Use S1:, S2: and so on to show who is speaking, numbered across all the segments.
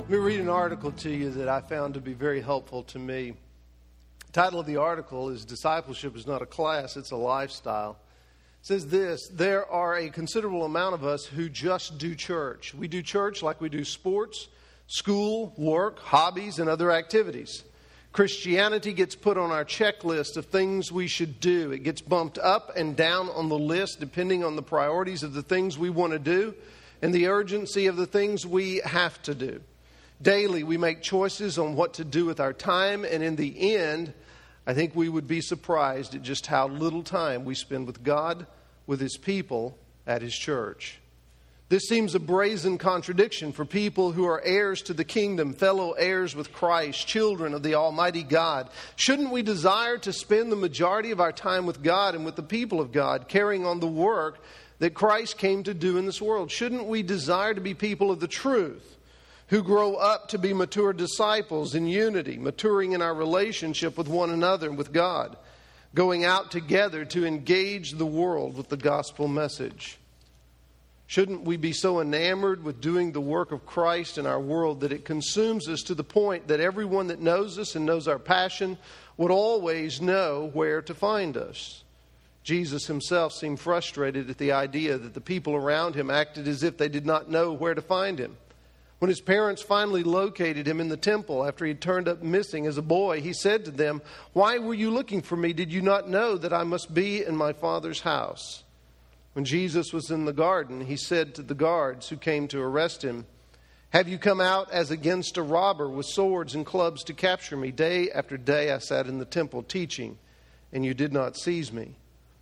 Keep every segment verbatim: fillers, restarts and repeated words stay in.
S1: Let me read an article to you that I found to be very helpful to me. The title of the article is "Discipleship is not a class, it's a lifestyle." It says this: there are a considerable amount of us who just do church. We do church like we do sports, school, work, hobbies, and other activities. Christianity gets put on our checklist of things we should do. It gets bumped up and down on the list depending on the priorities of the things we want to do and the urgency of the things we have to do. Daily, we make choices on what to do with our time, and in the end, I think we would be surprised at just how little time we spend with God, with His people, at His church. This seems a brazen contradiction for people who are heirs to the kingdom, fellow heirs with Christ, children of the Almighty God. Shouldn't we desire to spend the majority of our time with God and with the people of God, carrying on the work that Christ came to do in this world? Shouldn't we desire to be people of the truth, who grow up to be mature disciples in unity, maturing in our relationship with one another and with God, going out together to engage the world with the gospel message? Shouldn't we be so enamored with doing the work of Christ in our world that it consumes us to the point that everyone that knows us and knows our passion would always know where to find us? Jesus himself seemed frustrated at the idea that the people around him acted as if they did not know where to find him. When his parents finally located him in the temple after he had turned up missing as a boy, he said to them, "Why were you looking for me? Did you not know that I must be in my Father's house?" When Jesus was in the garden, he said to the guards who came to arrest him, "Have you come out as against a robber with swords and clubs to capture me? Day after day I sat in the temple teaching, and you did not seize me."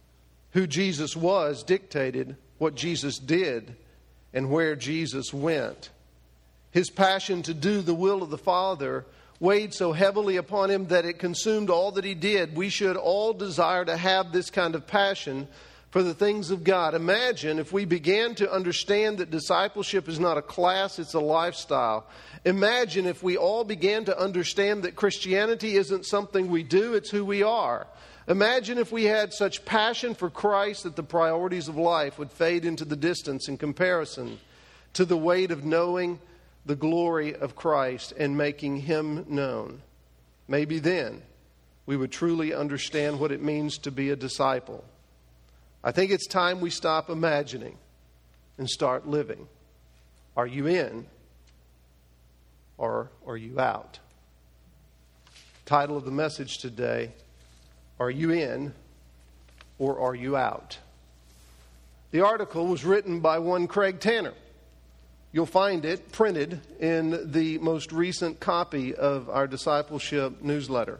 S1: Who Jesus was dictated what Jesus did and where Jesus went. His passion to do the will of the Father weighed so heavily upon him that it consumed all that he did. We should all desire to have this kind of passion for the things of God. Imagine if we began to understand that discipleship is not a class, it's a lifestyle. Imagine if we all began to understand that Christianity isn't something we do, it's who we are. Imagine if we had such passion for Christ that the priorities of life would fade into the distance in comparison to the weight of knowing the glory of Christ and making Him known. Maybe then we would truly understand what it means to be a disciple. I think it's time we stop imagining and start living. Are you in or are you out? Title of the message today: Are you in or are you out? The article was written by one Craig Tanner. You'll find it printed in the most recent copy of our discipleship newsletter.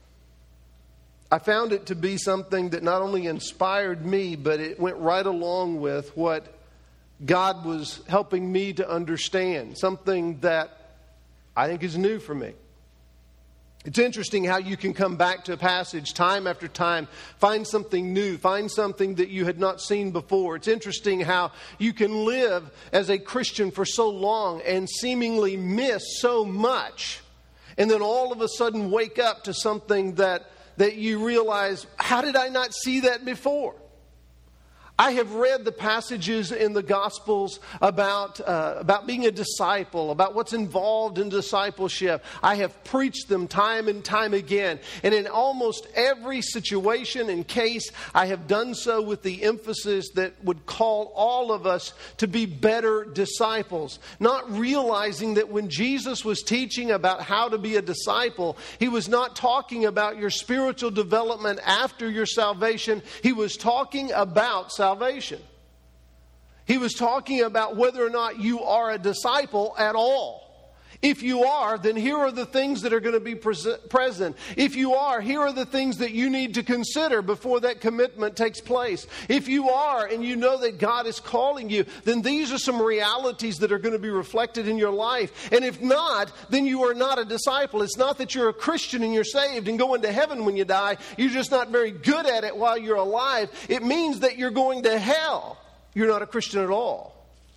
S1: I found it to be something that not only inspired me, but it went right along with what God was helping me to understand, something that I think is new for me. It's interesting how you can come back to a passage time after time, find something new, find something that you had not seen before. It's interesting how you can live as a Christian for so long and seemingly miss so much, and then all of a sudden wake up to something that, that you realize, how did I not see that before? I have read the passages in the Gospels about uh, about being a disciple, about what's involved in discipleship. I have preached them time and time again. And in almost every situation and case, I have done so with the emphasis that would call all of us to be better disciples. Not realizing that when Jesus was teaching about how to be a disciple, He was not talking about your spiritual development after your salvation. He was talking about salvation. Salvation. He was talking about whether or not you are a disciple at all. If you are, then here are the things that are going to be pres- present. If you are, here are the things that you need to consider before that commitment takes place. If you are and you know that God is calling you, then these are some realities that are going to be reflected in your life. And if not, then you are not a disciple. It's not that you're a Christian and you're saved and going to heaven when you die. You're just not very good at it while you're alive. It means that you're going to hell. You're not a Christian at all.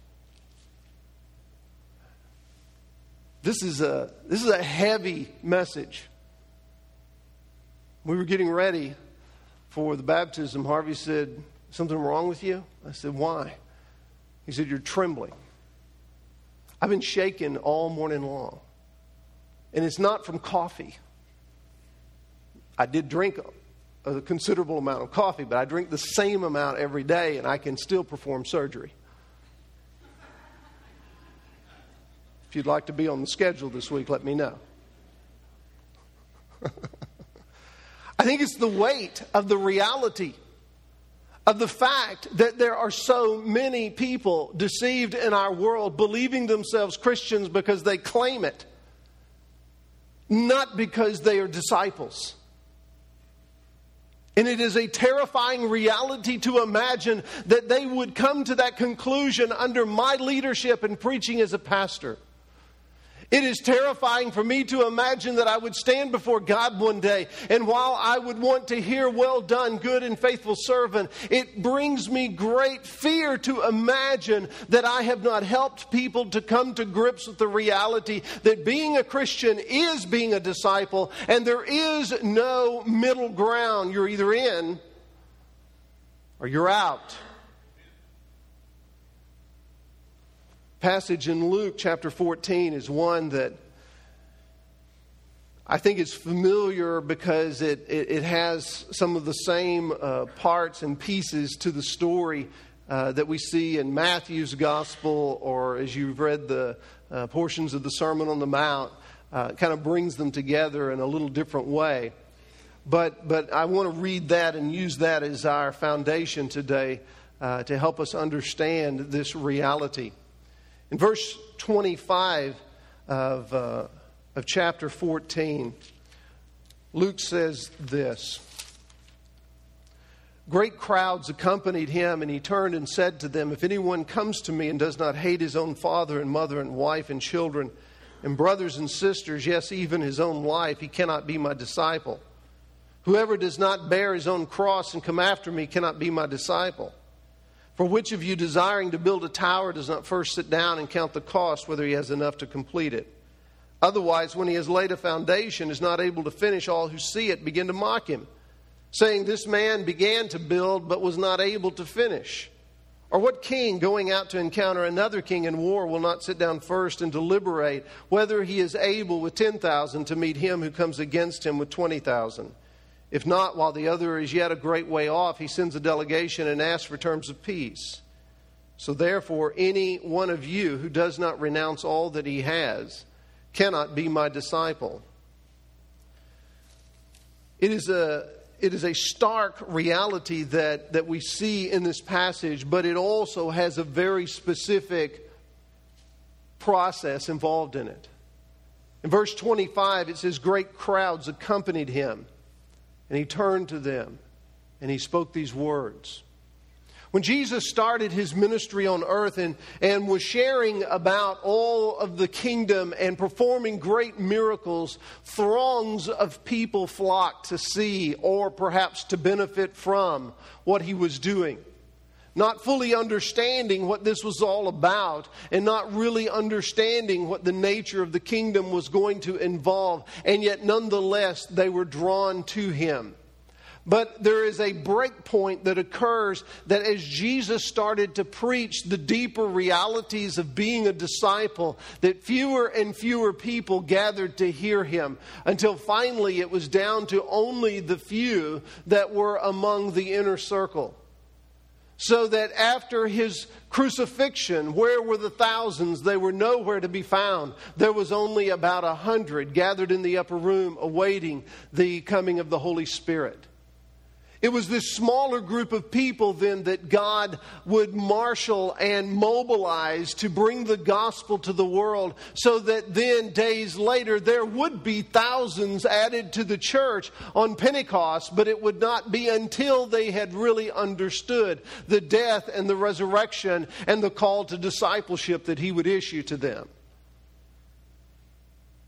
S1: This is a this is a heavy message. We were getting ready for the baptism. Harvey said, "Something wrong with you?" I said, "Why?" He said, "You're trembling." I've been shaking all morning long. And it's not from coffee. I did drink a, a considerable amount of coffee, but I drink the same amount every day, and I can still perform surgery. If you'd like to be on the schedule this week, let me know. I think it's the weight of the reality of the fact that there are so many people deceived in our world, believing themselves Christians because they claim it, not because they are disciples. And it is a terrifying reality to imagine that they would come to that conclusion under my leadership and preaching as a pastor. It is terrifying for me to imagine that I would stand before God one day, and while I would want to hear, "Well done, good and faithful servant," it brings me great fear to imagine that I have not helped people to come to grips with the reality that being a Christian is being a disciple, and there is no middle ground. You're either in or you're out. Passage in Luke chapter fourteen is one that I think is familiar because it, it, it has some of the same uh, parts and pieces to the story uh, that we see in Matthew's gospel, or as you've read the uh, portions of the Sermon on the Mount. Uh, kind of brings them together in a little different way. But, but I want to read that and use that as our foundation today uh, to help us understand this reality. In verse twenty-five of, uh, of chapter fourteen, Luke says this: "Great crowds accompanied him, and he turned and said to them, 'If anyone comes to me and does not hate his own father and mother and wife and children and brothers and sisters, yes, even his own life, he cannot be my disciple. Whoever does not bear his own cross and come after me cannot be my disciple. For which of you, desiring to build a tower, does not first sit down and count the cost, whether he has enough to complete it? Otherwise, when he has laid a foundation, is not able to finish, all who see it begin to mock him, saying, "This man began to build, but was not able to finish." Or what king, going out to encounter another king in war, will not sit down first and deliberate whether he is able with ten thousand to meet him who comes against him with twenty thousand? If not, while the other is yet a great way off, he sends a delegation and asks for terms of peace. So therefore, any one of you who does not renounce all that he has cannot be my disciple." It is a, it is a stark reality that, that we see in this passage, but it also has a very specific process involved in it. In verse twenty-five, it says, "Great crowds accompanied him. And he turned to them, and he spoke these words." When Jesus started his ministry on earth and, and was sharing about all of the kingdom and performing great miracles, throngs of people flocked to see, or perhaps to benefit from, what he was doing. Not fully understanding what this was all about, and not really understanding what the nature of the kingdom was going to involve. And yet, nonetheless, they were drawn to him. But there is a break point that occurs that as Jesus started to preach the deeper realities of being a disciple, that fewer and fewer people gathered to hear him, until finally it was down to only the few that were among the inner circle. So that after his crucifixion, where were the thousands? They were nowhere to be found. There was only about a hundred gathered in the upper room awaiting the coming of the Holy Spirit. It was this smaller group of people then that God would marshal and mobilize to bring the gospel to the world, so that then days later there would be thousands added to the church on Pentecost, but it would not be until they had really understood the death and the resurrection and the call to discipleship that he would issue to them.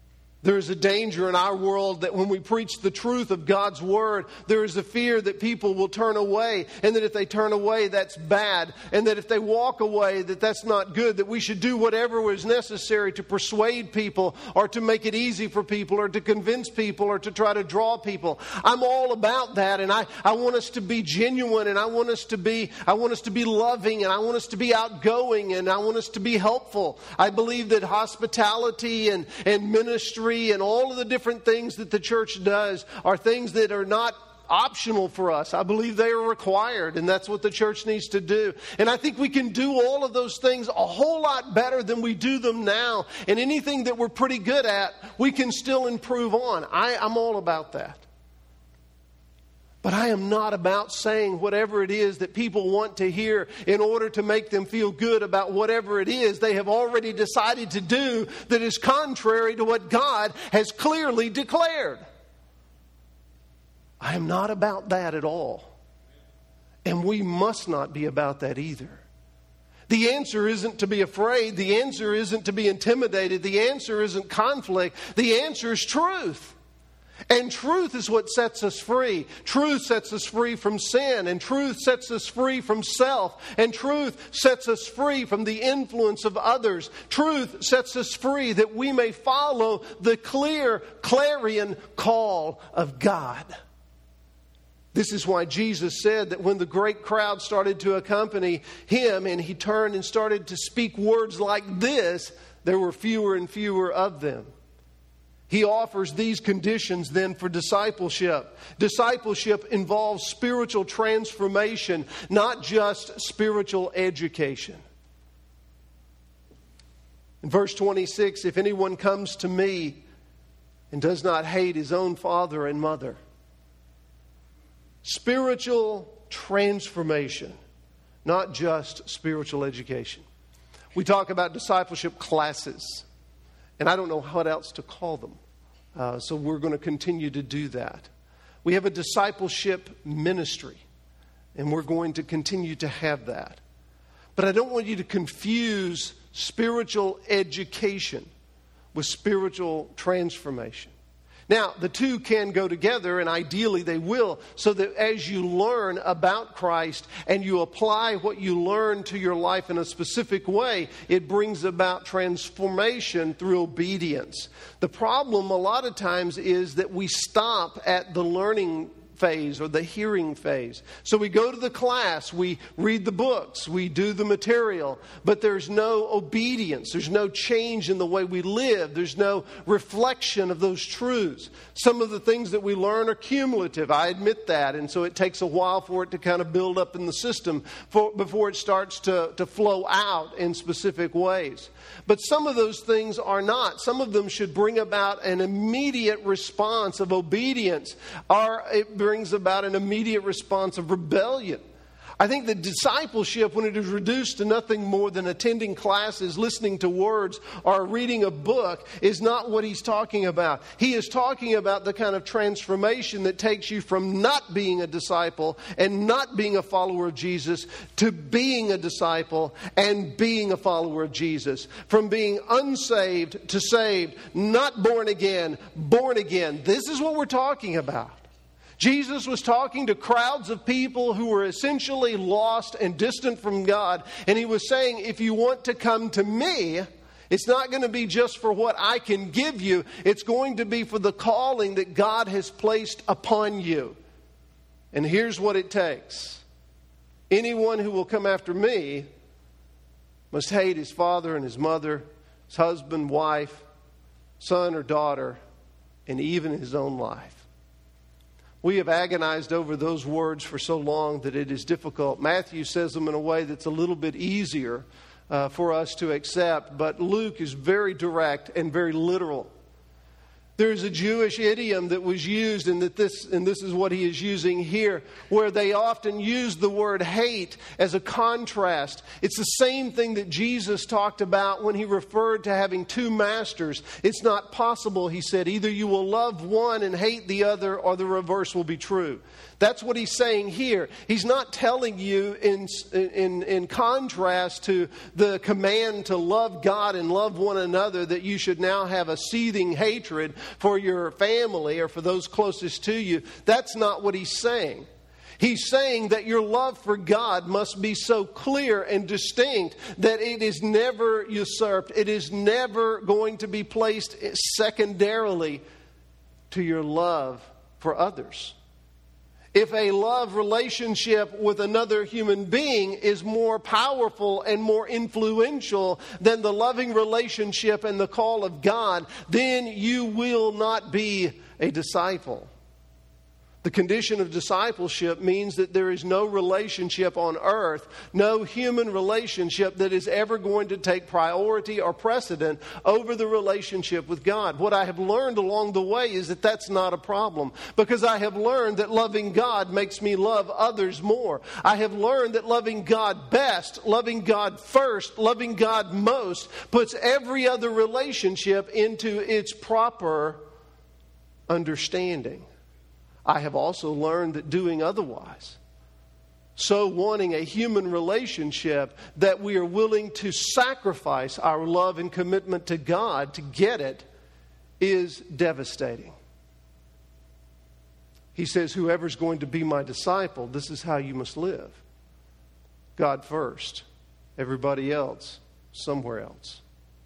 S1: There is a danger in our world that when we preach the truth of God's Word, there is a fear that people will turn away, and that if they turn away, that's bad, and that if they walk away, that that's not good, that we should do whatever is necessary to persuade people or to make it easy for people or to convince people or to try to draw people. I'm all about that, and I, I want us to be genuine, and I want us to be I want us to be loving, and I want us to be outgoing, and I want us to be helpful. I believe that hospitality and, and ministry and all of the different things that the church does are things that are not optional for us. I believe they are required, and that's what the church needs to do. And I think we can do all of those things a whole lot better than we do them now. And anything that we're pretty good at, we can still improve on. I, I'm all about that. But I am not about saying whatever it is that people want to hear in order to make them feel good about whatever it is they have already decided to do that is contrary to what God has clearly declared. I am not about that at all. And we must not be about that either. The answer isn't to be afraid. The answer isn't to be intimidated. The answer isn't conflict. The answer is truth. And truth is what sets us free. Truth sets us free from sin. And truth sets us free from self. And truth sets us free from the influence of others. Truth sets us free that we may follow the clear, clarion call of God. This is why Jesus said that when the great crowd started to accompany him and he turned and started to speak words like this, there were fewer and fewer of them. He offers these conditions then for discipleship. Discipleship involves spiritual transformation, not just spiritual education. In verse twenty-six, if anyone comes to me and does not hate his own father and mother. Spiritual transformation, not just spiritual education. We talk about discipleship classes. And I don't know what else to call them. Uh, so we're going to continue to do that. We have a discipleship ministry. And we're going to continue to have that. But I don't want you to confuse spiritual education with spiritual transformation. Now, the two can go together, and ideally they will, so that as you learn about Christ and you apply what you learn to your life in a specific way, it brings about transformation through obedience. The problem a lot of times is that we stop at the learning phase or the hearing phase. So we go to the class, we read the books, we do the material, but there's no obedience. There's no change in the way we live. There's no reflection of those truths. Some of the things that we learn are cumulative. I admit that. And so it takes a while for it to kind of build up in the system for, before it starts to, to flow out in specific ways. But some of those things are not. Some of them should bring about an immediate response of obedience, or it brings about an immediate response of rebellion. I think that discipleship, when it is reduced to nothing more than attending classes, listening to words, or reading a book, is not what he's talking about. He is talking about the kind of transformation that takes you from not being a disciple and not being a follower of Jesus to being a disciple and being a follower of Jesus. From being unsaved to saved, not born again, born again. This is what we're talking about. Jesus was talking to crowds of people who were essentially lost and distant from God. And he was saying, if you want to come to me, it's not going to be just for what I can give you. It's going to be for the calling that God has placed upon you. And here's what it takes. Anyone who will come after me must hate his father and his mother, his husband, wife, son or daughter, and even his own life. We have agonized over those words for so long that it is difficult. Matthew says them in a way that's a little bit easier uh, for us to accept, but Luke is very direct and very literal. There's a Jewish idiom that was used, and that this and this is what he is using here, where they often use the word hate as a contrast. It's the same thing that Jesus talked about when he referred to having two masters. It's not possible, he said. Either you will love one and hate the other, or the reverse will be true. That's what he's saying here. He's not telling you in, in, in contrast to the command to love God and love one another that you should now have a seething hatred for your family or for those closest to you. That's not what he's saying. He's saying that your love for God must be so clear and distinct that it is never usurped. It is never going to be placed secondarily to your love for others. If a love relationship with another human being is more powerful and more influential than the loving relationship and the call of God, then you will not be a disciple. The condition of discipleship means that there is no relationship on earth, no human relationship that is ever going to take priority or precedent over the relationship with God. What I have learned along the way is that that's not a problem, because I have learned that loving God makes me love others more. I have learned that loving God best, loving God first, loving God most puts every other relationship into its proper understanding. I have also learned that doing otherwise, so wanting a human relationship that we are willing to sacrifice our love and commitment to God to get it, is devastating. He says, whoever's going to be my disciple, this is how you must live. God first, everybody else, somewhere else.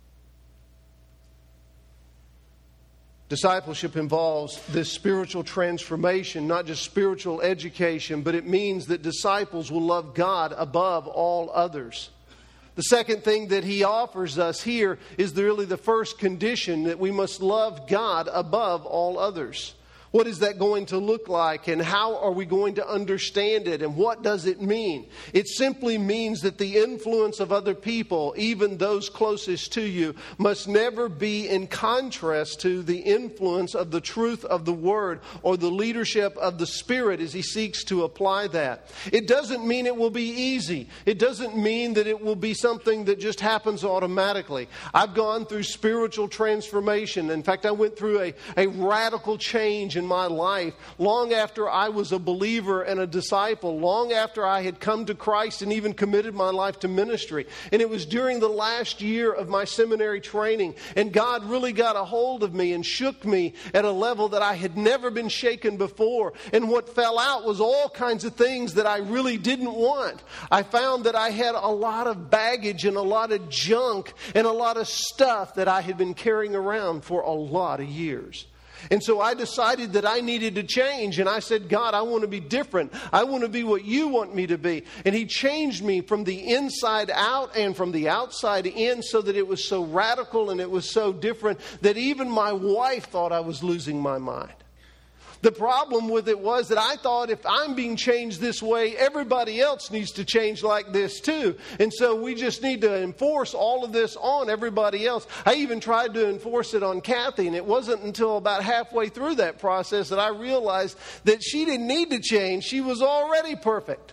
S1: Discipleship involves this spiritual transformation, not just spiritual education, but it means that disciples will love God above all others. The second thing that he offers us here is really the first condition, that we must love God above all others. What is that going to look like, and how are we going to understand it, and what does it mean? It simply means that the influence of other people, even those closest to you, must never be in contrast to the influence of the truth of the Word or the leadership of the Spirit as he seeks to apply that. It doesn't mean it will be easy. It doesn't mean that it will be something that just happens automatically. I've gone through spiritual transformation. In fact, I went through a, a radical change in my life long after I was a believer and a disciple, long after I had come to Christ and even committed my life to ministry. And it was during the last year of my seminary training, and God really got a hold of me and shook me at a level that I had never been shaken before. And what fell out was all kinds of things that I really didn't want. I found that I had a lot of baggage and a lot of junk and a lot of stuff that I had been carrying around for a lot of years. And so I decided that I needed to change. And I said, God, I want to be different. I want to be what you want me to be. And he changed me from the inside out and from the outside in, so that it was so radical and it was so different that even my wife thought I was losing my mind. The problem with it was that I thought, if I'm being changed this way, everybody else needs to change like this too. And so we just need to enforce all of this on everybody else. I even tried to enforce it on Kathy, and it wasn't until about halfway through that process that I realized that she didn't need to change. She was already perfect.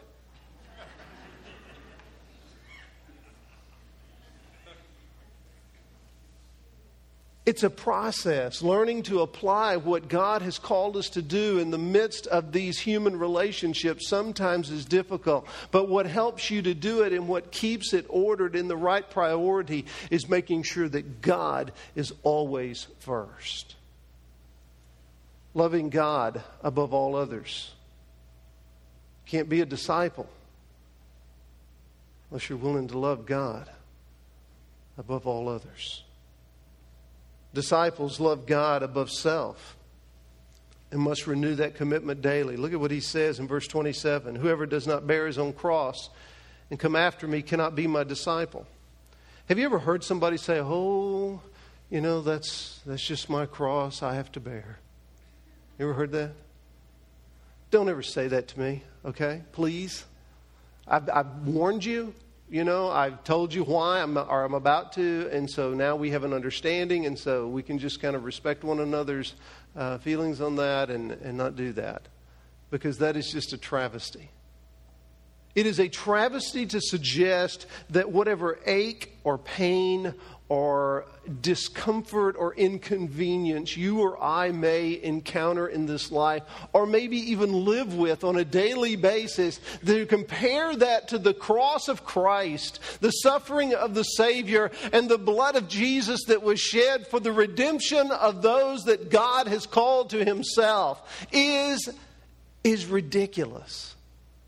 S1: It's a process. Learning to apply what God has called us to do in the midst of these human relationships sometimes is difficult. But what helps you to do it and what keeps it ordered in the right priority is making sure that God is always first. Loving God above all others. Can't be a disciple unless you're willing to love God above all others. Disciples love God above self and must renew that commitment daily. Look at what he says in verse twenty-seven. Whoever does not bear his own cross and come after me cannot be my disciple. Have you ever heard somebody say, oh, you know, that's that's just my cross I have to bear? You ever heard that? Don't ever say that to me, okay? Please. I've, I've warned you. You know, I've told you why I'm, or I'm about to, and so now we have an understanding, and so we can just kind of respect one another's uh, feelings on that and, and not do that. Because that is just a travesty. It is a travesty to suggest that whatever ache or pain or discomfort or inconvenience you or I may encounter in this life, or maybe even live with on a daily basis, to compare that to the cross of Christ, the suffering of the Savior, and the blood of Jesus that was shed for the redemption of those that God has called to Himself, is, is ridiculous.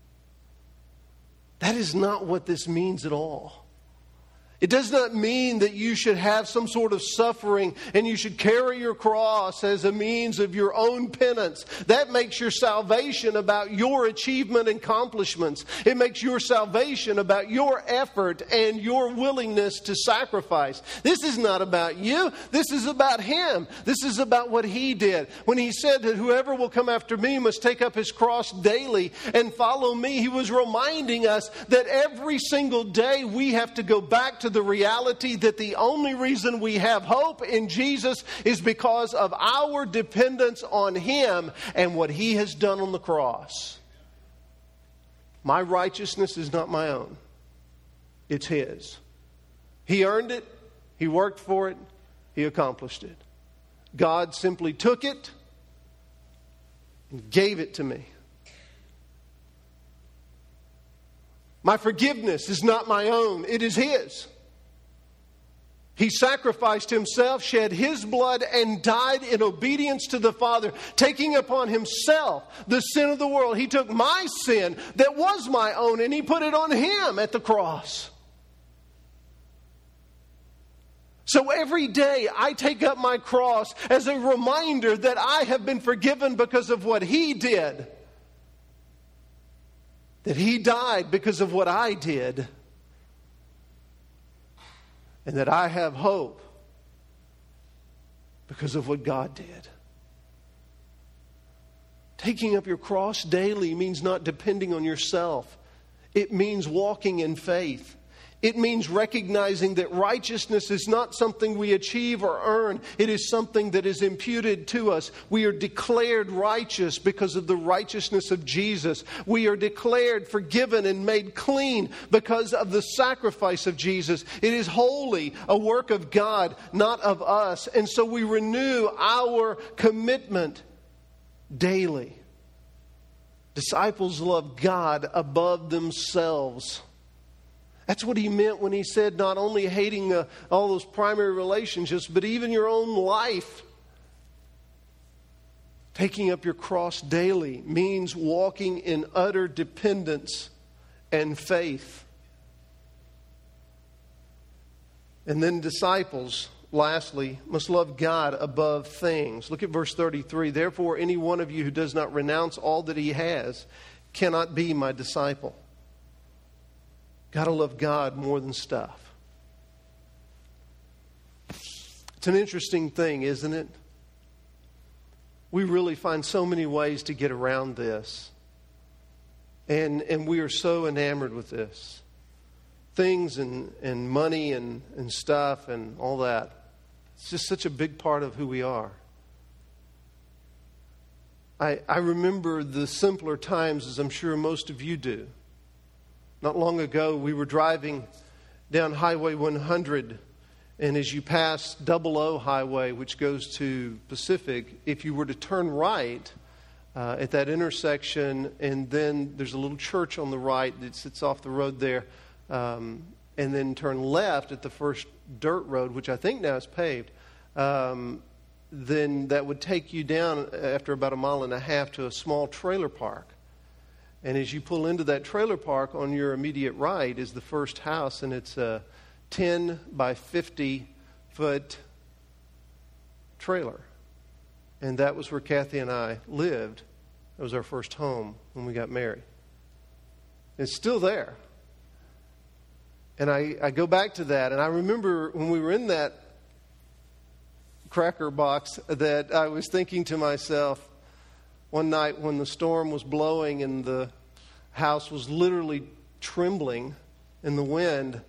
S1: That is not what this means at all. It does not mean that you should have some sort of suffering and you should carry your cross as a means of your own penance. That makes your salvation about your achievement and accomplishments. It makes your salvation about your effort and your willingness to sacrifice. This is not about you. This is about Him. This is about what He did. When He said that whoever will come after me must take up his cross daily and follow me, He was reminding us that every single day we have to go back to the reality that the only reason we have hope in Jesus is because of our dependence on Him and what He has done on the cross. My righteousness is not my own. It's His. He earned it. He worked for it. He accomplished it. God simply took it and gave it to me. My forgiveness is not my own. It is His. He sacrificed Himself, shed His blood, and died in obedience to the Father, taking upon Himself the sin of the world. He took my sin that was my own and He put it on Him at the cross. So every day I take up my cross as a reminder that I have been forgiven because of what He did. That He died because of what I did. And that I have hope because of what God did. Taking up your cross daily means not depending on yourself. It means walking in faith. It means recognizing that righteousness is not something we achieve or earn. It is something that is imputed to us. We are declared righteous because of the righteousness of Jesus. We are declared forgiven and made clean because of the sacrifice of Jesus. It is wholly a work of God, not of us. And so we renew our commitment daily. Disciples love God above themselves. That's what He meant when He said not only hating uh, all those primary relationships, but even your own life. Taking up your cross daily means walking in utter dependence and faith. And then disciples, lastly, must love God above things. Look at verse thirty-three. Therefore, any one of you who does not renounce all that he has cannot be my disciple. Got to love God more than stuff. It's an interesting thing, isn't it? We really find so many ways to get around this. And and we are so enamored with this. Things and, and money and, and stuff and all that. It's just such a big part of who we are. I I remember the simpler times, as I'm sure most of you do. Not long ago, we were driving down Highway one hundred, and as you pass Double O Highway, which goes to Pacific, if you were to turn right uh, at that intersection, and then there's a little church on the right that sits off the road there, um, and then turn left at the first dirt road, which I think now is paved, um, then that would take you down after about a mile and a half to a small trailer park. And as you pull into that trailer park, on your immediate right is the first house, and it's a ten by fifty foot trailer. And that was where Kathy and I lived. It was our first home when we got married. It's still there. And I, I go back to that, and I remember when we were in that cracker box that I was thinking to myself, one night when the storm was blowing and the house was literally trembling in the wind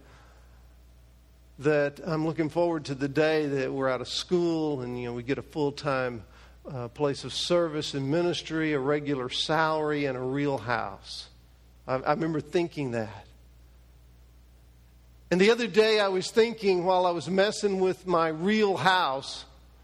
S1: that I'm looking forward to the day that we're out of school and, you know, we get a full-time uh, place of service and ministry, a regular salary, and a real house. I, I remember thinking that. And the other day I was thinking while I was messing with my real house,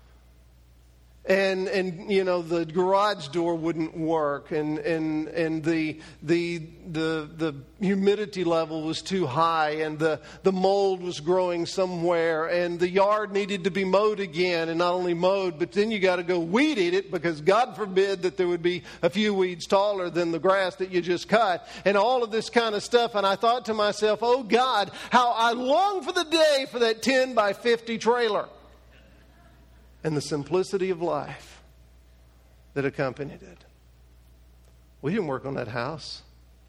S1: and and you know the garage door wouldn't work, and and and the the the the humidity level was too high, and the the mold was growing somewhere, and the yard needed to be mowed again, and not only mowed, but then you got to go weed eat it, because God forbid that there would be a few weeds taller than the grass that you just cut, and all of this kind of stuff. And I thought to myself, oh God, how I long for the day for that ten by fifty trailer. And the simplicity of life that accompanied it. We didn't work on that house.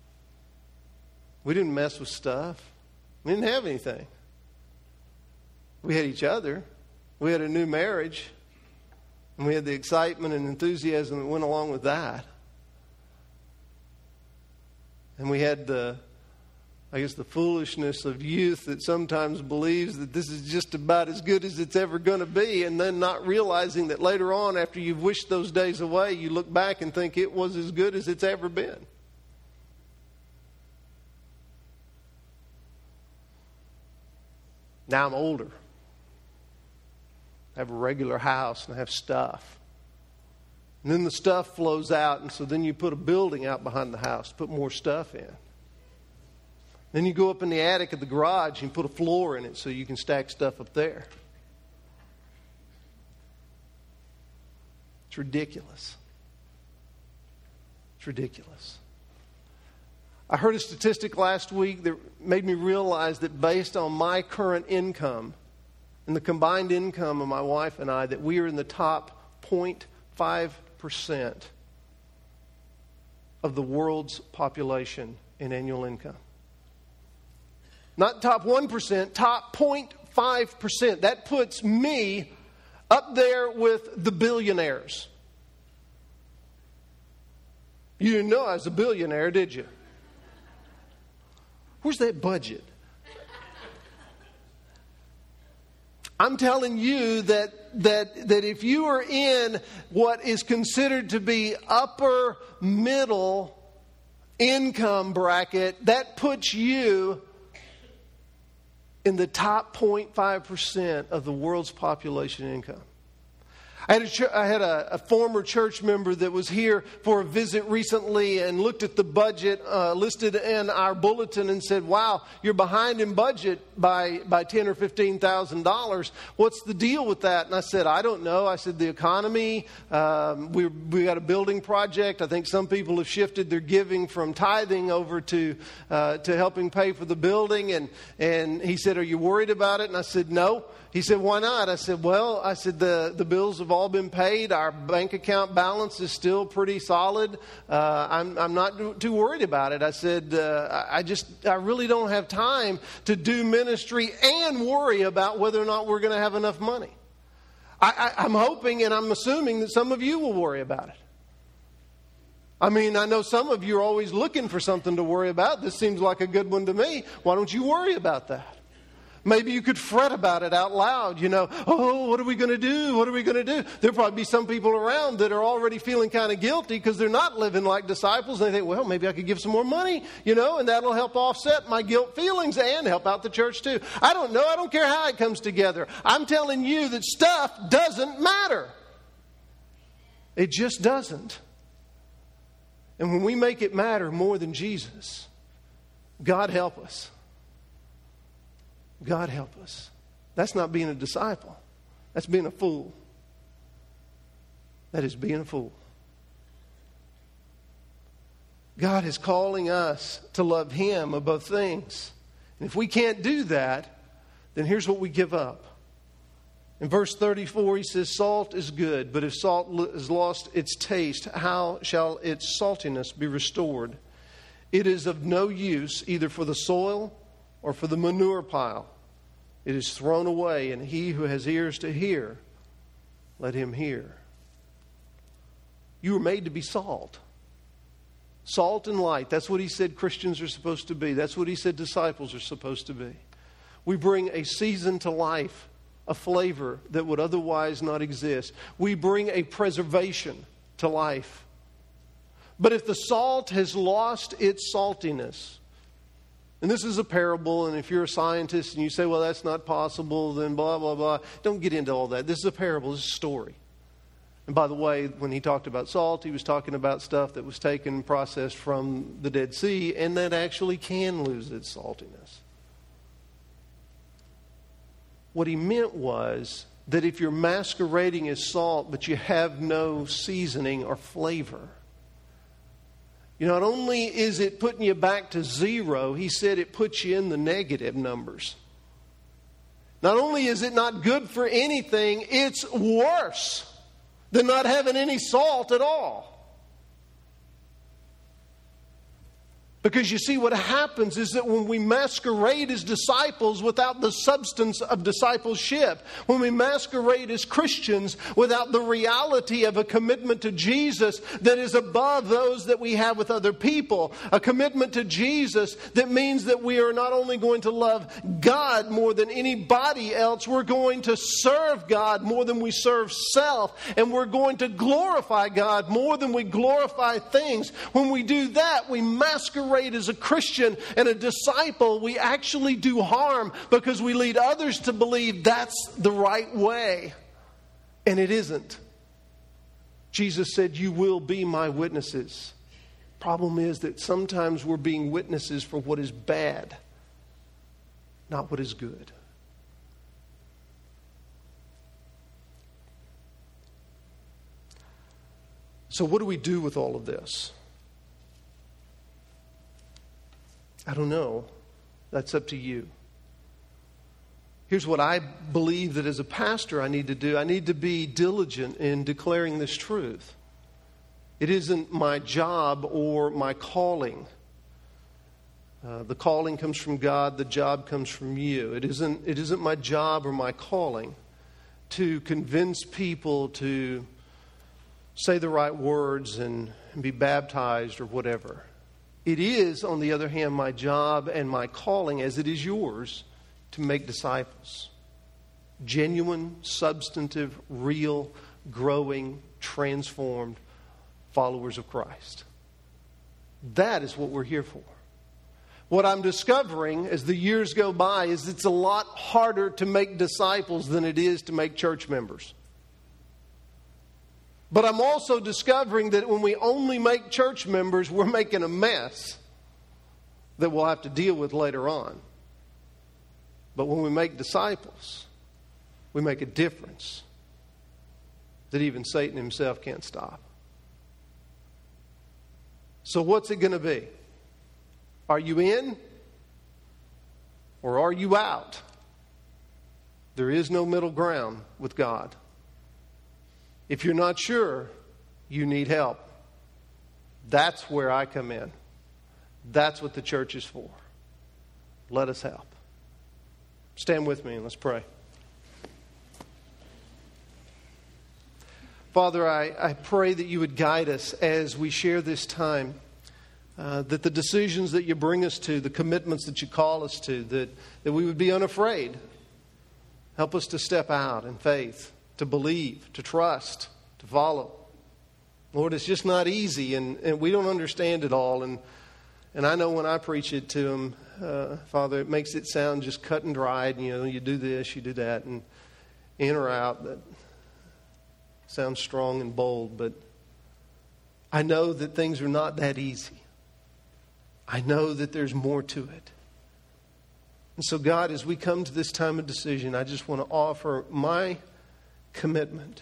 S1: We didn't mess with stuff. We didn't have anything. We had each other. We had a new marriage. And we had the excitement and enthusiasm that went along with that. And we had the, I guess, the foolishness of youth that sometimes believes that this is just about as good as it's ever going to be, and then not realizing that later on, after you've wished those days away, you look back and think it was as good as it's ever been. Now I'm older. I have a regular house and I have stuff. And then the stuff flows out, and so then you put a building out behind the house to put more stuff in. Then you go up in the attic of the garage and put a floor in it so you can stack stuff up there. It's ridiculous. It's ridiculous. I heard a statistic last week that made me realize that based on my current income and the combined income of my wife and I, that we are in the top zero point five percent of the world's population in annual income. Not top one percent, top zero point five percent. That puts me up there with the billionaires. You didn't know I was a billionaire, did you? Where's that budget? I'm telling you that, that, that if you are in what is considered to be upper middle income bracket, that puts you in the top zero point five percent of the world's population income. I had, a, ch- I had a, a former church member that was here for a visit recently and looked at the budget uh, listed in our bulletin and said, wow, you're behind in budget by, by ten thousand dollars or fifteen thousand dollars. What's the deal with that? And I said, I don't know. I said, the economy, um, we, we got a building project. I think some people have shifted their giving from tithing over to uh, to helping pay for the building. And, and he said, are you worried about it? And I said, no. He said, why not? I said, well, I said, the, the bills have all been paid. Our bank account balance is still pretty solid. Uh, I'm, I'm not too worried about it. I said, uh, I just, I really don't have time to do ministry and worry about whether or not we're going to have enough money. I, I, I'm hoping and I'm assuming that some of you will worry about it. I mean, I know some of you are always looking for something to worry about. This seems like a good one to me. Why don't you worry about that? Maybe you could fret about it out loud, you know. Oh, what are we going to do? What are we going to do? There'll probably be some people around that are already feeling kind of guilty because they're not living like disciples. And they think, well, maybe I could give some more money, you know, and that'll help offset my guilt feelings and help out the church too. I don't know. I don't care how it comes together. I'm telling you that stuff doesn't matter. It just doesn't. And when we make it matter more than Jesus, God help us. God help us. That's not being a disciple. That's being a fool. That is being a fool. God is calling us to love Him above things. And if we can't do that, then here's what we give up. In verse thirty-four, he says, salt is good, but if salt has lost its taste, how shall its saltiness be restored? It is of no use either for the soil or for the manure pile. It is thrown away, and he who has ears to hear, let him hear. You were made to be salt. Salt and light. That's what he said Christians are supposed to be. That's what he said disciples are supposed to be. We bring a season to life, a flavor that would otherwise not exist. We bring a preservation to life. But if the salt has lost its saltiness, and this is a parable, and if you're a scientist and you say, well, that's not possible, then blah, blah, blah. Don't get into all that. This is a parable. This is a story. And by the way, when he talked about salt, he was talking about stuff that was taken and processed from the Dead Sea, and that actually can lose its saltiness. What he meant was that if you're masquerading as salt, but you have no seasoning or flavor, you know, not only is it putting you back to zero, he said it puts you in the negative numbers. Not only is it not good for anything, it's worse than not having any salt at all. Because you see, what happens is that when we masquerade as disciples without the substance of discipleship, when we masquerade as Christians without the reality of a commitment to Jesus that is above those that we have with other people, a commitment to Jesus that means that we are not only going to love God more than anybody else, we're going to serve God more than we serve self, and we're going to glorify God more than we glorify things. When we do that, we masquerade as a Christian and a disciple. We actually do harm because we lead others to believe that's the right way. And it isn't. Jesus said, you will be my witnesses. Problem is that sometimes we're being witnesses for what is bad, not what is good. So what do we do with all of this? I don't know. That's up to you. Here's what I believe that as a pastor I need to do. I need to be diligent in declaring this truth. It isn't my job or my calling. Uh, the calling comes from God. The job comes from you. It isn't, it isn't my job or my calling to convince people to say the right words and, and be baptized or whatever. It is, on the other hand, my job and my calling, as it is yours, to make disciples. Genuine, substantive, real, growing, transformed followers of Christ. That is what we're here for. What I'm discovering as the years go by is it's a lot harder to make disciples than it is to make church members. But I'm also discovering that when we only make church members, we're making a mess that we'll have to deal with later on. But when we make disciples, we make a difference that even Satan himself can't stop. So what's it going to be? Are you in or are you out? There is no middle ground with God. If you're not sure, you need help. That's where I come in. That's what the church is for. Let us help. Stand with me and let's pray. Father, I, I pray that you would guide us as we share this time. Uh, that the decisions that you bring us to, the commitments that you call us to, that, that we would be unafraid. Help us to step out in faith, to believe, to trust, to follow. Lord, it's just not easy, and, and we don't understand it all. And and I know when I preach it to them, uh, Father, it makes it sound just cut and dried. You know, you do this, you do that, and in or out. That sounds strong and bold, but I know that things are not that easy. I know that there's more to it. And so, God, as we come to this time of decision, I just want to offer my commitment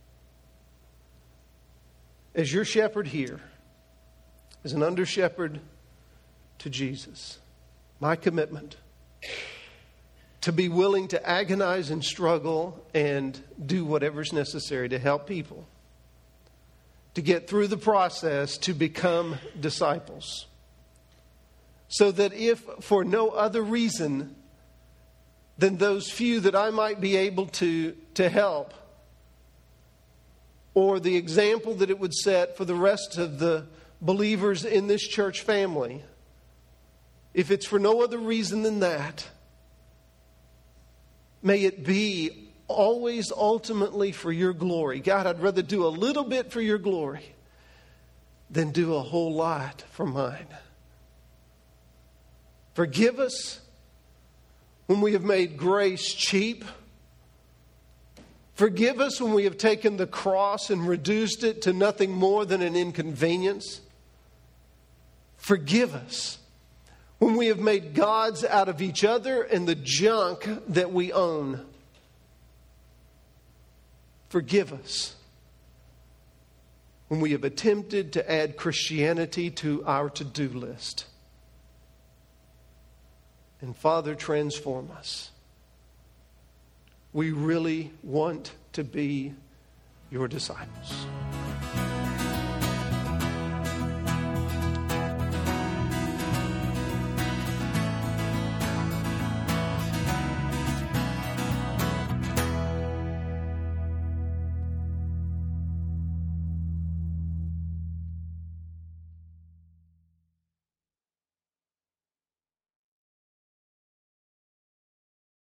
S1: as your shepherd here, as an under shepherd to Jesus. My commitment to be willing to agonize and struggle and do whatever's necessary to help people, to get through the process to become disciples. So that if for no other reason than those few that I might be able to, to help, or the example that it would set for the rest of the believers in this church family, if it's for no other reason than that, may it be always ultimately for your glory. God, I'd rather do a little bit for your glory than do a whole lot for mine. Forgive us when we have made grace cheap. Forgive us when we have taken the cross and reduced it to nothing more than an inconvenience. Forgive us when we have made gods out of each other and the junk that we own. Forgive us when we have attempted to add Christianity to our to-do list. And Father, transform us. We really want to be your disciples.